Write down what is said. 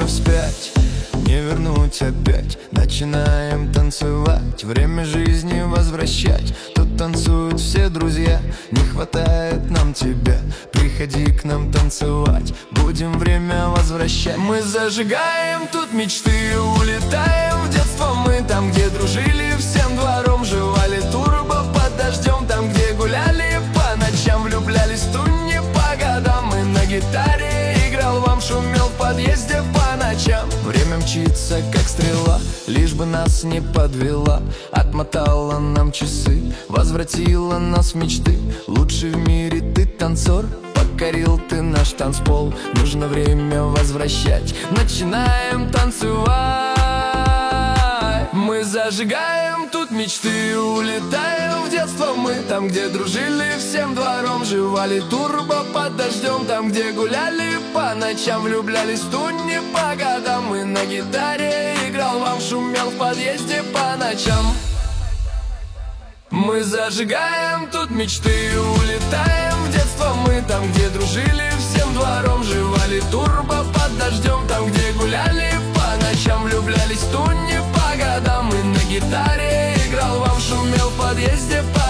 время вспять, не вернуть опять. Начинаем танцевать, время жизни возвращать. Тут танцуют все друзья, не хватает нам тебя. Приходи к нам танцевать, будем время возвращать. Мы зажигаем тут мечты, улетаем в детство мы. Там, где дружили всем двором, жевали турбо под дождем. Там, где гуляли по ночам, влюблялись в ту не по годам. Мы на гитаре играл вам, шумел в подъезде по ночам. Время мчится, как стрела, лишь бы нас не подвела. Отмотала нам часы, возвратила нас в мечты. Лучший в мире ты танцор, покорил ты наш танцпол. Нужно время возвращать, начинаем танцевать. Мы зажигаем тут мечты, улетаем в детство мы. Там, где дружили всем двором, жевали турбо под дождем. Там, где гуляли по ночам, влюблялись в ту не по годам. Мы на гитаре играл вам, шумел в подъезде по ночам. Мы зажигаем тут мечты, улетаем в детство мы. Там, где дружили всем двором, жевали турбо под дождем. Там, где гуляли по ночам, влюблялись в ту не по годам. Мы на гитаре играл вам, шумел в подъезде по